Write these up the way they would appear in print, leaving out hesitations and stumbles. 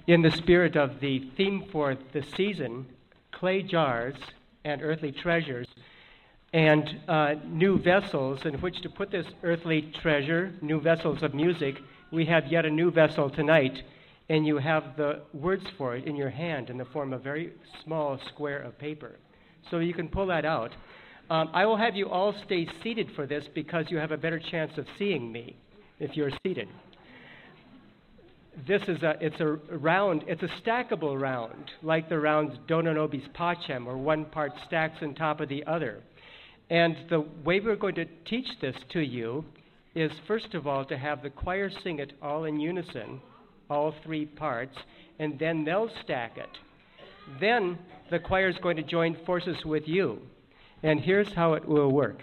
In the spirit of the theme for the season, clay jars and earthly treasures, and new vessels in which to put this earthly treasure, new vessels of music, we have yet a new vessel tonight, and you have the words for it in your hand in the form of a very small square of paper. So you can pull that out. I will have you all stay seated for this because you have a better chance of seeing me if you're seated. It's a round, it's a stackable round, like the round Do Nobis Pacem, or one part stacks on top of the other. And the way we're going to teach this to you is, first of all, to have the choir sing it all in unison, all three parts, and then they'll stack it. Then the choir is going to join forces with you. And here's how it will work.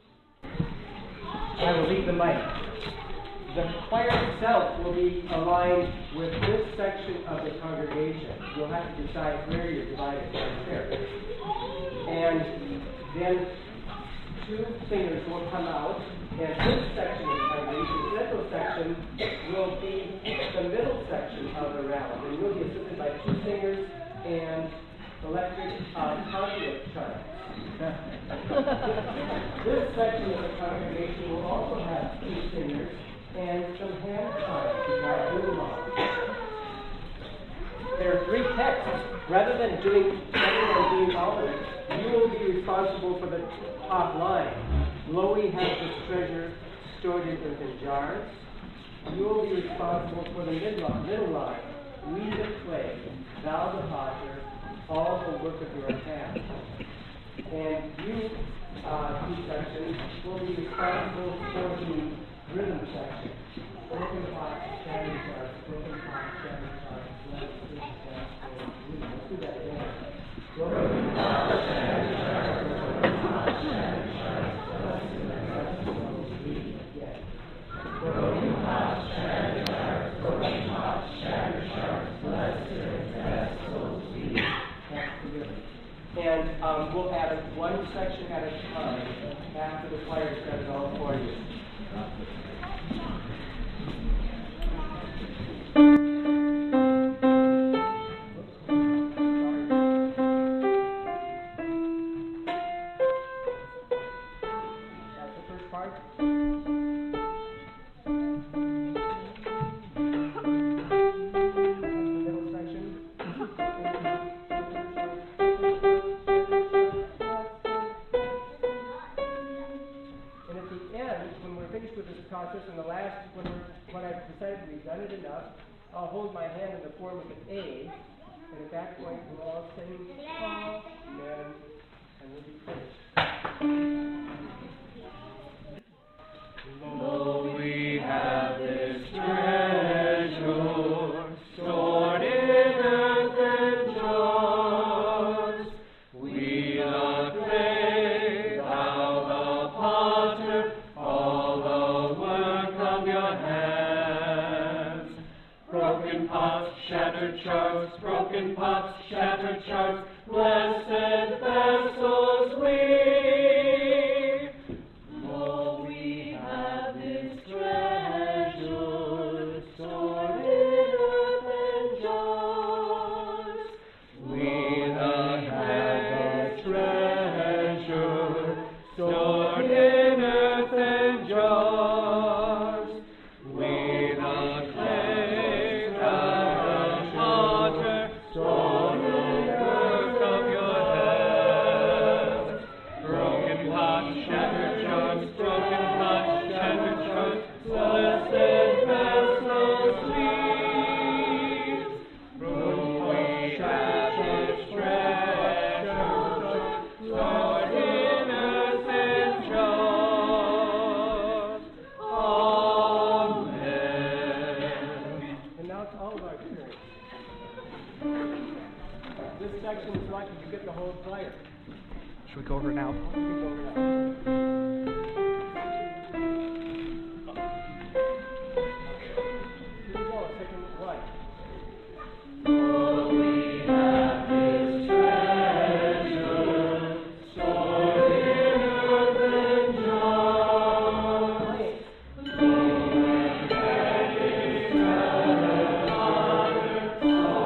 I will leave the mic. The choir itself will be aligned with this section of the congregation. You'll have to decide where you're divided right there. And then two singers will come out, and this section of the congregation, the central section, will be the middle section of the round. And you'll be assisted by two singers and electric conduit chimes. This section of the congregation will also have two singers and some hand chimes to guide you along. There are three texts. Rather than doing all of it, you will be responsible for the top line. Lowy has this treasure stored in earthen jars. You will be responsible for the middle line. We the clay, thou the potter, all the work of your hands. And you, two sections, will be responsible for the rhythm section. Broken pot, standing jars, broken pot, standing jars, let's do that again. Broken pot, standing jars, broken pot, standing jars, let's do that again. Broken pot, standing jars, broken pot, standing jars, let's do that. And we'll add one section at a time after the choir says it all for you. That's the first part. And the last, when I've decided we've done it enough, I'll hold my hand in the form of an A, and at that point we'll all sing Amen, and we'll be finished. Lo, we have this treasure stored in earthen jars. We the clay, thou the potter, all the work of your hands. Broken pots, shattered shards, broken pots, shattered shards, blessed vessels we. Oh, we have this treasure stored in earthen jars. We have the treasure stored in earthen jars. We the clay, thou the potter, stored in work of your hands. Broken pots, shattered shards, broken pots, shattered shards, blessed vessels we. We have this treasure stored in earthen jars. Amen. And now it's all of our experience. This section is lucky you get the whole choir. Should we go over now? We can go over now. Here we go, second one. Oh, we have this treasure stored in earthen jars. Lord, that is treasure,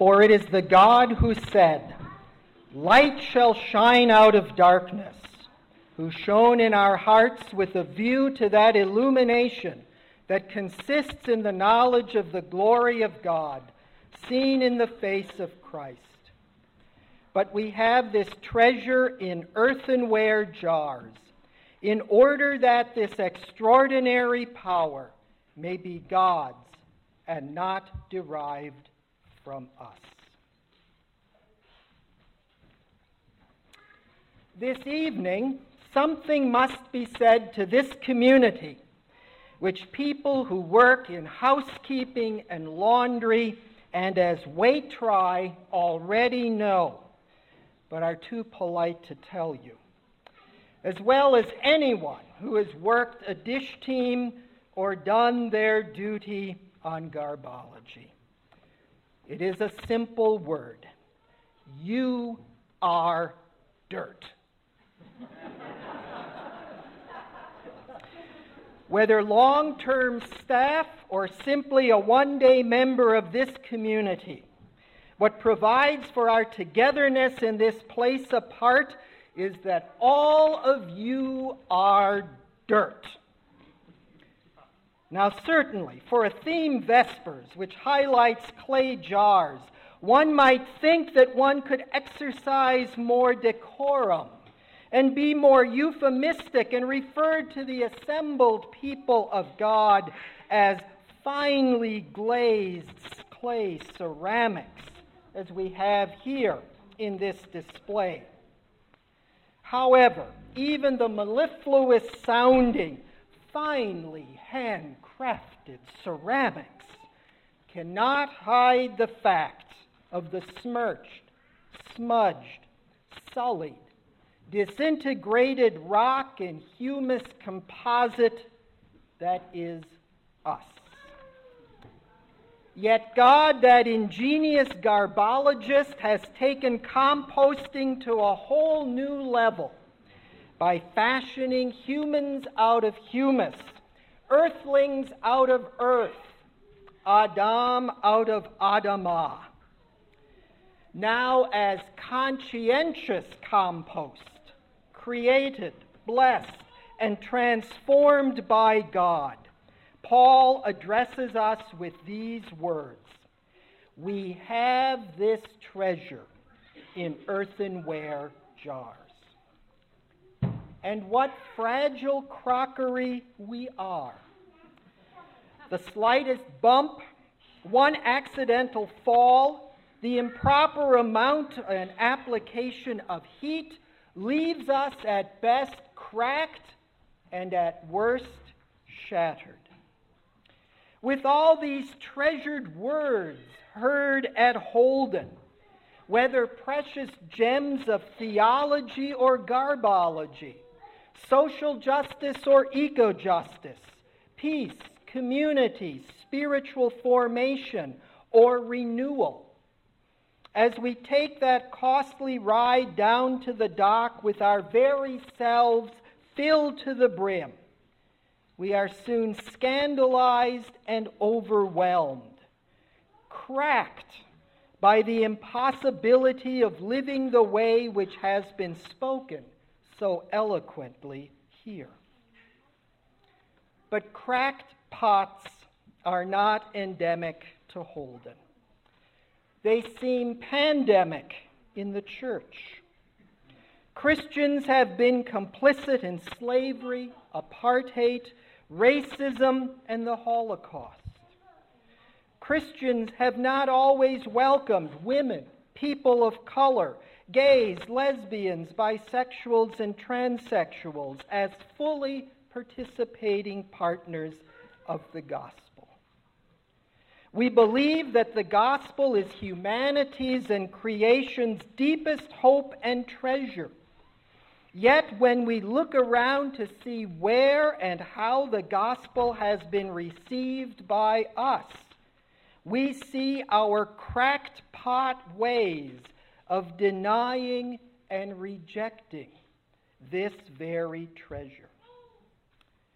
For it is the God who said, "Light shall shine out of darkness," who shone in our hearts with a view to that illumination that consists in the knowledge of the glory of God, seen in the face of Christ. But we have this treasure in earthenware jars, in order that this extraordinary power may be God's and not derived from us. This evening, something must be said to this community, which people who work in housekeeping and laundry and as waitry already know, but are too polite to tell you, as well as anyone who has worked a dish team or done their duty on garbology. It is a simple word. You are dirt. Whether long-term staff or simply a one-day member of this community, what provides for our togetherness in this place apart is that all of you are dirt. Now, certainly, for a theme Vespers, which highlights clay jars, one might think that one could exercise more decorum and be more euphemistic and refer to the assembled people of God as finely glazed clay ceramics, as we have here in this display. However, even the mellifluous sounding, finely handcrafted ceramics cannot hide the fact of the smirched, smudged, sullied, disintegrated rock and humus composite that is us. Yet God, that ingenious garbologist, has taken composting to a whole new level by fashioning humans out of humus, earthlings out of earth, Adam out of Adamah. Now as conscientious compost, created, blessed, and transformed by God, Paul addresses us with these words: we have this treasure in earthenware jars. And what fragile crockery we are. The slightest bump, one accidental fall, the improper amount and application of heat leaves us at best cracked and at worst shattered. With all these treasured words heard at Holden, whether precious gems of theology or garbology, social justice or eco-justice, peace, community, spiritual formation, or renewal, as we take that costly ride down to the dock with our very selves filled to the brim, we are soon scandalized and overwhelmed, cracked by the impossibility of living the way which has been spoken so eloquently here. But cracked pots are not endemic to Holden. They seem pandemic in the church. Christians have been complicit in slavery, apartheid, racism, and the Holocaust. Christians have not always welcomed women, people of color, gays, lesbians, bisexuals, and transsexuals as fully participating partners of the gospel. We believe that the gospel is humanity's and creation's deepest hope and treasure. Yet when we look around to see where and how the gospel has been received by us, we see our cracked pot ways of denying and rejecting this very treasure.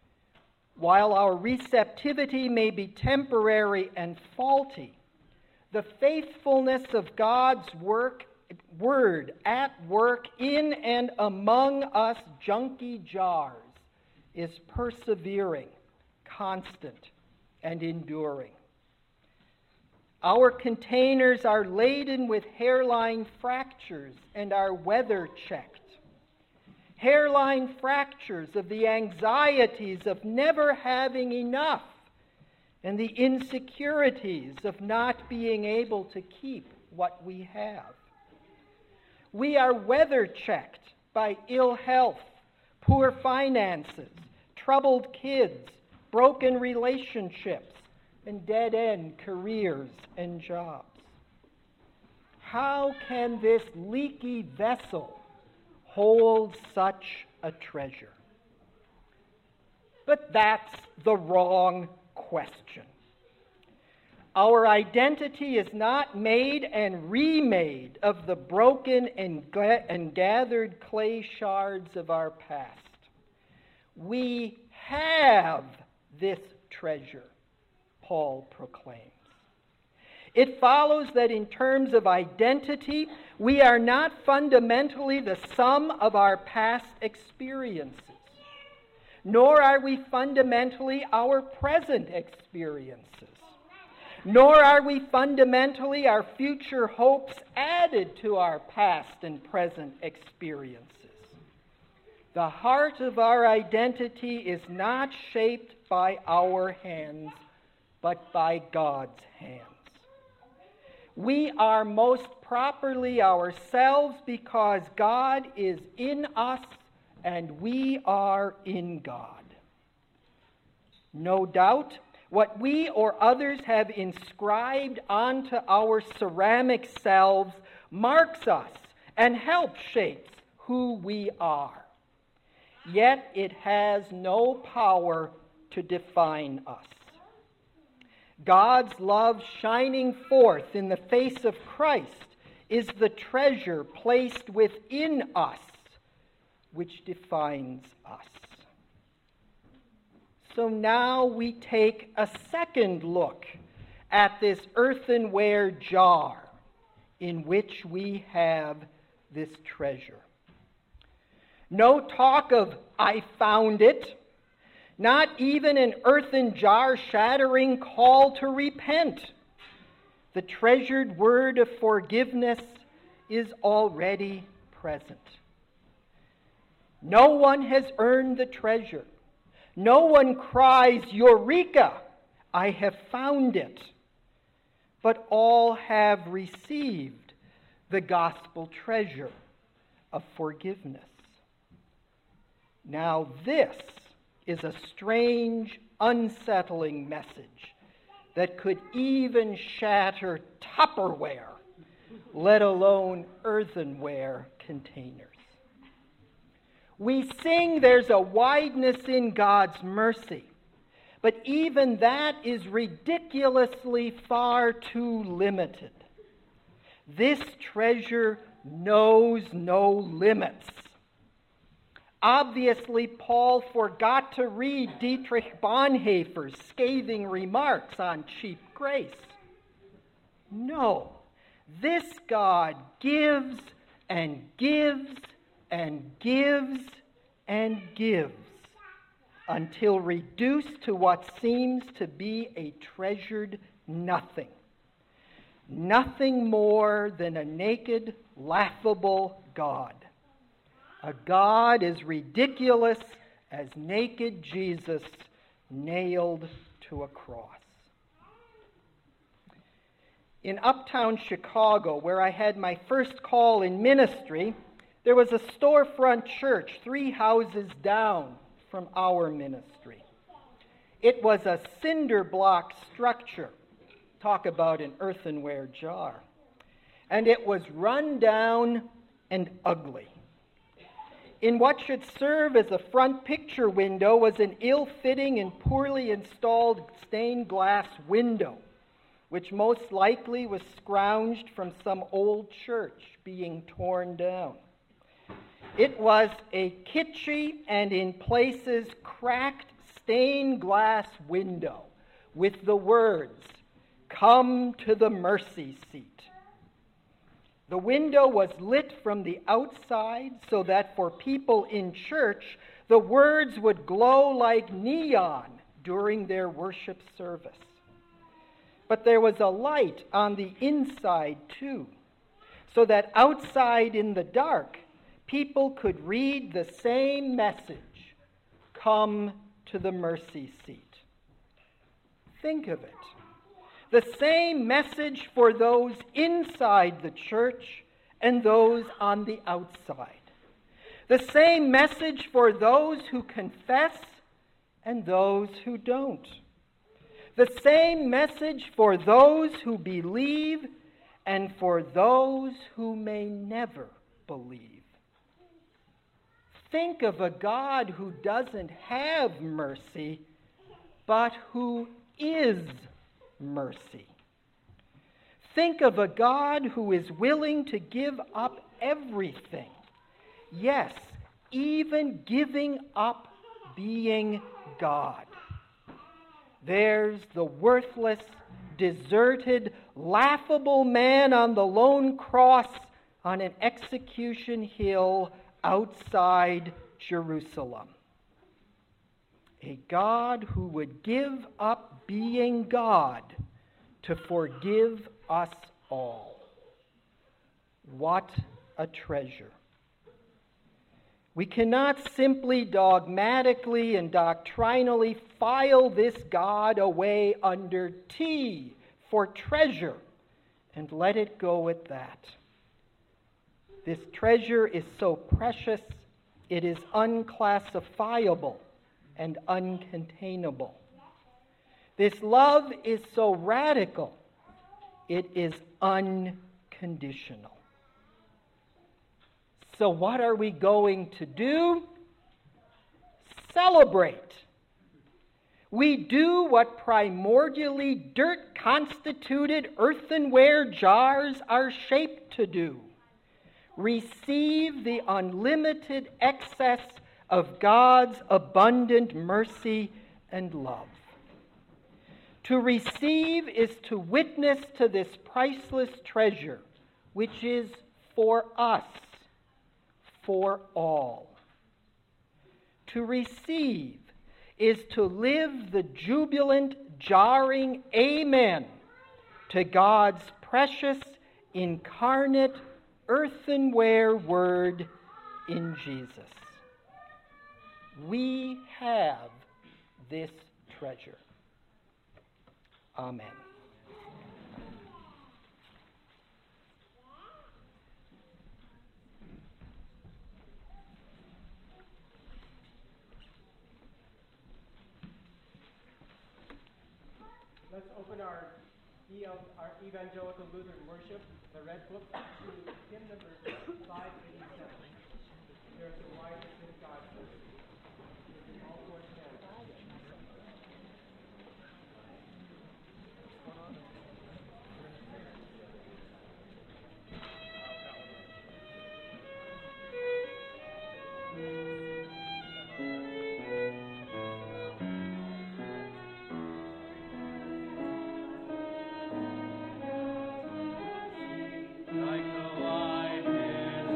While our receptivity may be temporary and faulty, the faithfulness of God's word at work in and among us junkie jars is persevering, constant, and enduring. Our containers are laden with hairline fractures and are weather checked. Hairline fractures of the anxieties of never having enough and the insecurities of not being able to keep what we have. We are weather checked by ill health, poor finances, troubled kids, broken relationships, and dead-end careers and jobs. How can this leaky vessel hold such a treasure? But that's the wrong question. Our identity is not made and remade of the broken and gathered clay shards of our past. We have this treasure, Paul proclaims. It follows that in terms of identity, we are not fundamentally the sum of our past experiences, nor are we fundamentally our present experiences, nor are we fundamentally our future hopes added to our past and present experiences. The heart of our identity is not shaped by our hands, but by God's hands. We are most properly ourselves because God is in us and we are in God. No doubt, what we or others have inscribed onto our ceramic selves marks us and helps shape who we are. Yet it has no power to define us. God's love shining forth in the face of Christ is the treasure placed within us, which defines us. So now we take a second look at this earthenware jar in which we have this treasure. No talk of, "I found it," not even an earthen jar shattering call to repent. The treasured word of forgiveness is already present. No one has earned the treasure. No one cries, "Eureka, I have found it." But all have received the gospel treasure of forgiveness. Now this is a strange, unsettling message that could even shatter Tupperware, let alone earthenware containers. We sing there's a wideness in God's mercy, but even that is ridiculously far too limited. This treasure knows no limits. Obviously, Paul forgot to read Dietrich Bonhoeffer's scathing remarks on cheap grace. No, this God gives and gives and gives and gives until reduced to what seems to be a treasured nothing. Nothing more than a naked, laughable God. A God as ridiculous as naked Jesus nailed to a cross. In uptown Chicago, where I had my first call in ministry, there was a storefront church 3 houses down from our ministry. It was a cinder block structure. Talk about an earthenware jar. And it was run down and ugly. In what should serve as a front picture window was an ill-fitting and poorly installed stained glass window, which most likely was scrounged from some old church being torn down. It was a kitschy and in places cracked stained glass window with the words, come to the mercy seat. The window was lit from the outside so that for people in church, the words would glow like neon during their worship service. But there was a light on the inside too, so that outside in the dark, people could read the same message, come to the mercy seat. Think of it. The same message for those inside the church and those on the outside. The same message for those who confess and those who don't. The same message for those who believe and for those who may never believe. Think of a God who doesn't have mercy, but who is mercy. Think of a God who is willing to give up everything. Yes, even giving up being God. There's the worthless, deserted, laughable man on the lone cross on an execution hill outside Jerusalem. A God who would give up being God to forgive us all. What a treasure. We cannot simply dogmatically and doctrinally file this God away under T for treasure and let it go at that. This treasure is so precious, it is unclassifiable and uncontainable. This love is so radical, it is unconditional. So what are we going to do? Celebrate. We do what primordially dirt-constituted earthenware jars are shaped to do. Receive the unlimited excess of God's abundant mercy and love. To receive is to witness to this priceless treasure, which is for us, for all. To receive is to live the jubilant, jarring amen to God's precious, incarnate, earthenware word in Jesus. We have this treasure. Amen. Let's open our Evangelical Lutheran Worship, the Red Book, to hymn number 587. There's a widest in God's mercy. All four stanzas. Like the light is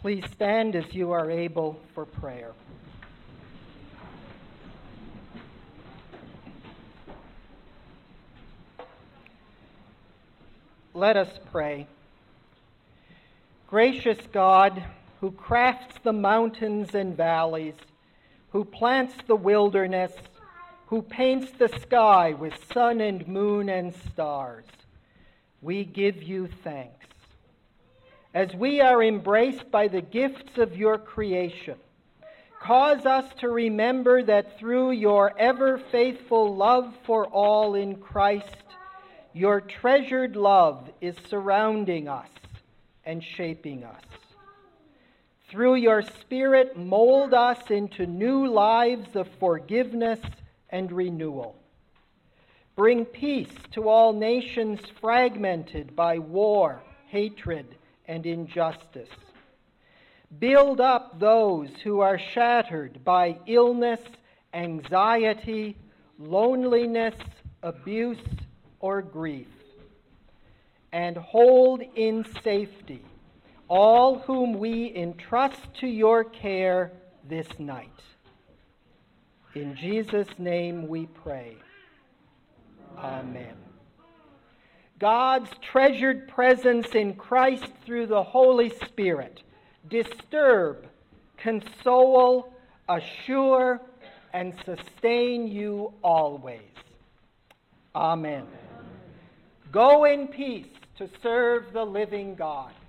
Please stand as you are able for prayer. Let us pray. Gracious God, who crafts the mountains and valleys, who plants the wilderness, who paints the sky with sun and moon and stars, we give you thanks. As we are embraced by the gifts of your creation, cause us to remember that through your ever-faithful love for all in Christ, your treasured love is surrounding us and shaping us. Through your Spirit, mold us into new lives of forgiveness and renewal. Bring peace to all nations fragmented by war, hatred, and injustice. Build up those who are shattered by illness, anxiety, loneliness, abuse, or grief, and hold in safety all whom we entrust to your care this night. In Jesus' name we pray. Amen. God's treasured presence in Christ through the Holy Spirit disturb, console, assure, and sustain you always. Amen. Go in peace to serve the living God.